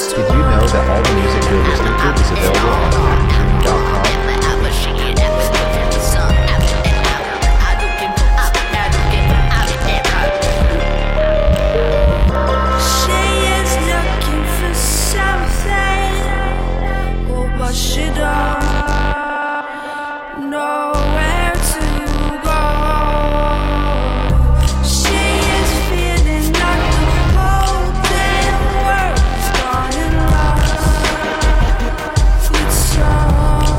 Did you know that all the music you're listening to is available on Magnatune.com? She don't know where to go. She is feeling like the whole damn world's gone and lost its soul.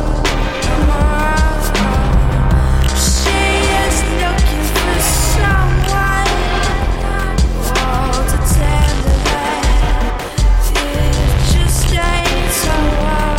She is looking for someone to tell her that it just ain't so well.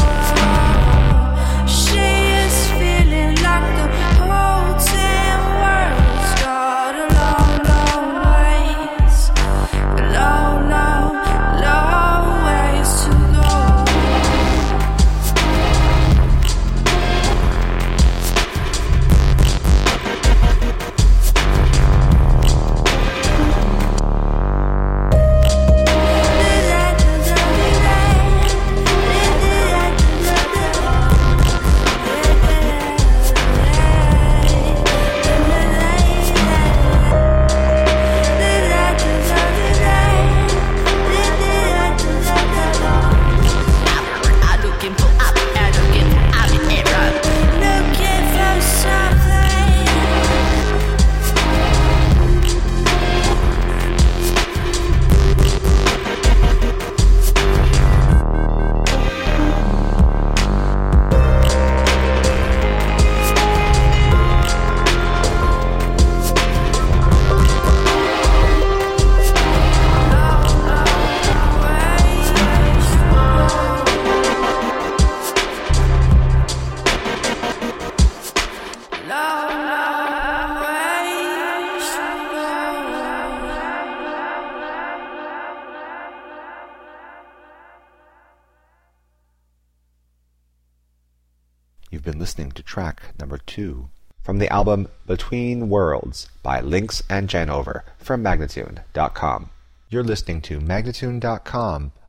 You've been listening to track number 2 from the album Between Worlds by Lynx and Janover from Magnatune.com. You're listening to Magnatune.com,